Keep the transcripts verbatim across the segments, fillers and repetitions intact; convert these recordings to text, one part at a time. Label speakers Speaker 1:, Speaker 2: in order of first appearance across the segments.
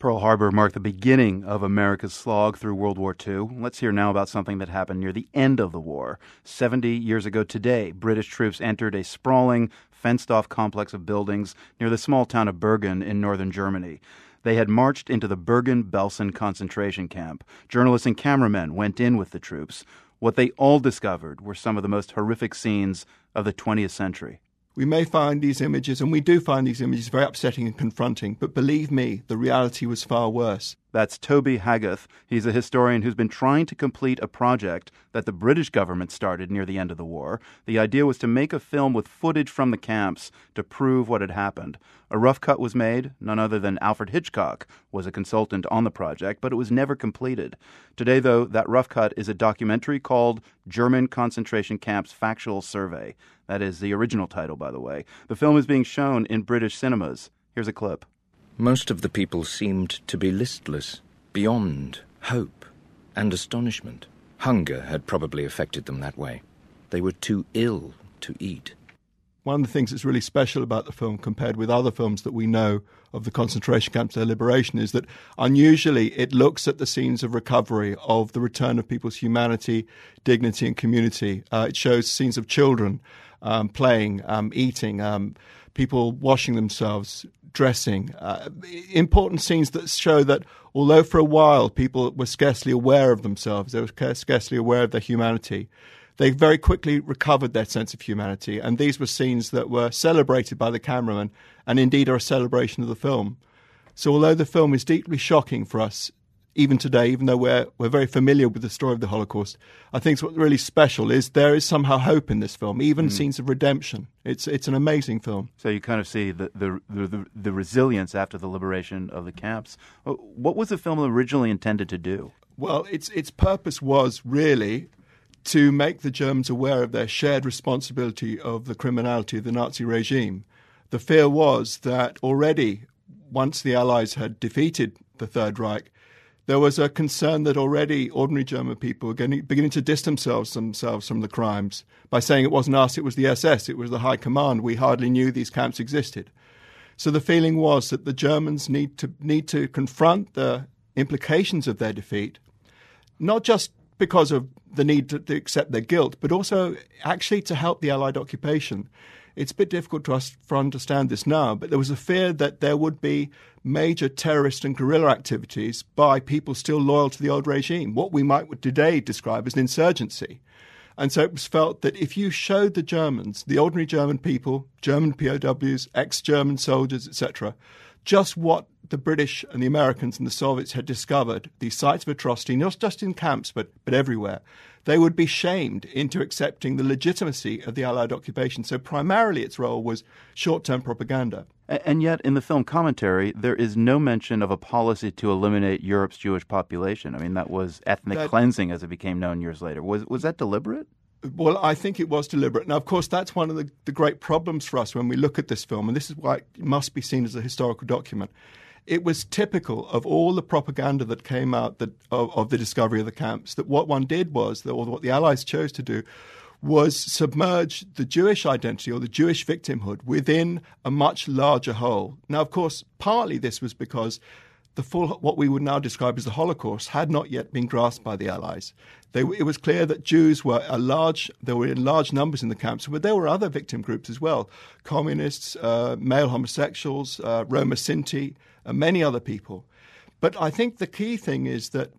Speaker 1: Pearl Harbor marked the beginning of America's slog through World War Two. Let's hear now about something that happened near the end of the war. Seventy years ago today, British troops entered a sprawling, fenced-off complex of buildings near the small town of Bergen in northern Germany. They had marched into the Bergen-Belsen concentration camp. Journalists and cameramen went in with the troops. What they all discovered were some of the most horrific scenes of the twentieth century.
Speaker 2: We may find these images, and we do find these images, very upsetting and confronting, but believe me, the reality was far worse.
Speaker 1: That's Toby Haggoth. He's a historian who's been trying to complete a project that the British government started near the end of the war. The idea was to make a film with footage from the camps to prove what had happened. A rough cut was made. None other than Alfred Hitchcock was a consultant on the project, but it was never completed. Today, though, that rough cut is a documentary called German Concentration Camps Factual Survey. That is the original title, by the way. The film is being shown in British cinemas. Here's a clip.
Speaker 3: Most of the people seemed to be listless, beyond hope and astonishment. Hunger had probably affected them that way. They were too ill to eat.
Speaker 2: One of the things that's really special about the film compared with other films that we know of the concentration camps, their liberation, is that unusually it looks at the scenes of recovery, of the return of people's humanity, dignity and community. Uh, it shows scenes of children um, playing, um, eating, um, people washing themselves, dressing, uh, important scenes that show that although for a while people were scarcely aware of themselves, they were scarcely aware of their humanity, they very quickly recovered their sense of humanity. And these were scenes that were celebrated by the cameraman and indeed are a celebration of the film. So although the film is deeply shocking for us, even today, even though we're we're very familiar with the story of the Holocaust, I think what's really special is there is somehow hope in this film, even mm. scenes of redemption. It's it's an amazing film.
Speaker 1: So you kind of see the the, the the resilience after the liberation of the camps. What was the film originally intended to do?
Speaker 2: Well, its its purpose was really to make the Germans aware of their shared responsibility of the criminality of the Nazi regime. The fear was that already, once the Allies had defeated the Third Reich, there was a concern that already ordinary German people were getting, beginning to distance themselves, themselves from the crimes by saying it wasn't us, it was the S S, it was the High Command. We hardly knew these camps existed. So the feeling was that the Germans need to need to confront the implications of their defeat, not just because of the need to, to accept their guilt, but also actually to help the Allied occupation. It's a bit difficult to us to understand this now, but there was a fear that there would be major terrorist and guerrilla activities by people still loyal to the old regime, what we might today describe as an insurgency. And so it was felt that if you showed the Germans, the ordinary German people, German P O Ws, ex-German soldiers, et cetera, just what the British and the Americans and the Soviets had discovered, these sites of atrocity, not just in camps but, but everywhere, they would be shamed into accepting the legitimacy of the Allied occupation. So primarily its role was short-term propaganda.
Speaker 1: And yet, in the film commentary, there is no mention of a policy to eliminate Europe's Jewish population. I mean, that was ethnic that, cleansing, as it became known years later. Was was that deliberate?
Speaker 2: Well, I think it was deliberate. Now, of course, that's one of the, the great problems for us when we look at this film, and this is why it must be seen as a historical document. It was typical of all the propaganda that came out that, of, of the discovery of the camps, that what one did was, or what the Allies chose to do, was submerge the Jewish identity or the Jewish victimhood within a much larger whole. Now, of course, partly this was because the full, what we would now describe as the Holocaust, had not yet been grasped by the Allies. They, it was clear that Jews were a large, there were in large numbers in the camps, but there were other victim groups as well: communists, uh, male homosexuals, uh, Roma Sinti, and many other people. But I think the key thing is that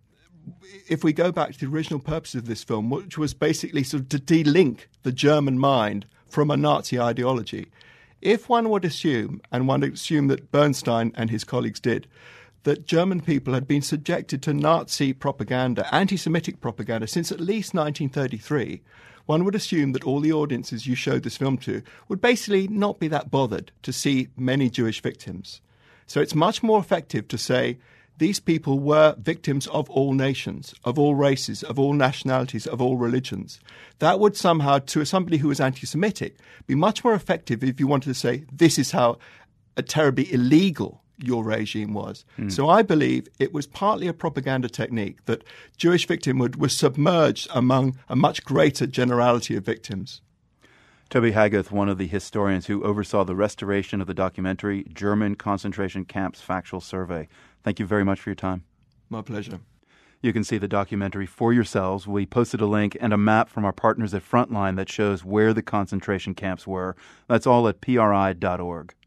Speaker 2: if we go back to the original purpose of this film, which was basically sort of to de-link the German mind from a Nazi ideology, if one would assume, and one would assume that Bernstein and his colleagues did, that German people had been subjected to Nazi propaganda, anti-Semitic propaganda, since at least nineteen thirty-three, one would assume that all the audiences you showed this film to would basically not be that bothered to see many Jewish victims. So it's much more effective to say these people were victims of all nations, of all races, of all nationalities, of all religions. That would somehow, to somebody who was anti-Semitic, be much more effective if you wanted to say this is how a terribly illegal your regime was. Mm. So I believe it was partly a propaganda technique that Jewish victimhood was submerged among a much greater generality of victims.
Speaker 1: Toby Haggoth, one of the historians who oversaw the restoration of the documentary German Concentration Camps Factual Survey. Thank you very much for your time.
Speaker 2: My pleasure.
Speaker 1: You can see the documentary for yourselves. We posted a link and a map from our partners at Frontline that shows where the concentration camps were. That's all at P R I dot org.